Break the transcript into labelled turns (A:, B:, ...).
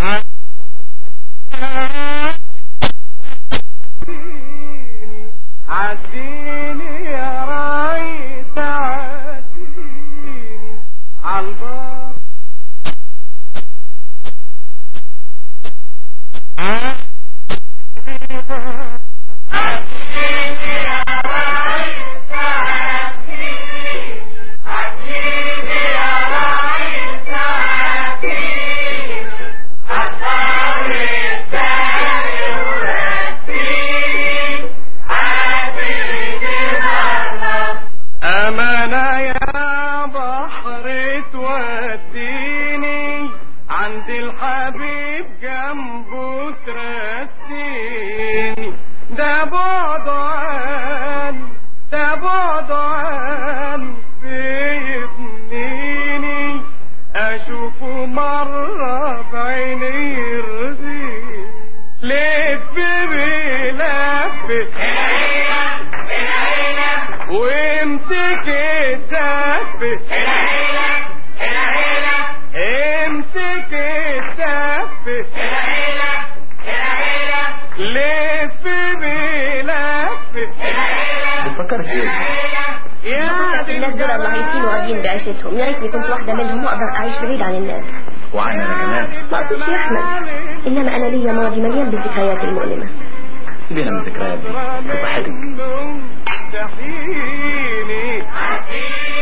A: عديني يا رايت عديني عالبار أمانة يا بحر توديني عند الحبيب جنبه ترسيني ده بعد عن بيبنيني أشوفه مرة بعيني يرضيني لف بلف وامسك الدف امسك الدف لف بلف
B: بتفكر في ايه؟
C: الناس دول الله يكونوا راضيين بعيشتهم، يا ريتني كنت واحدة منهم واقدر اعيش بعيد عن الناس.
B: وعنا انا كمان.
C: ما اقصدش يا احمد، انما انا ليا ماضي مليان بالذكريات المؤلمة.
B: سيبينا من الذكريات دي في صحتك.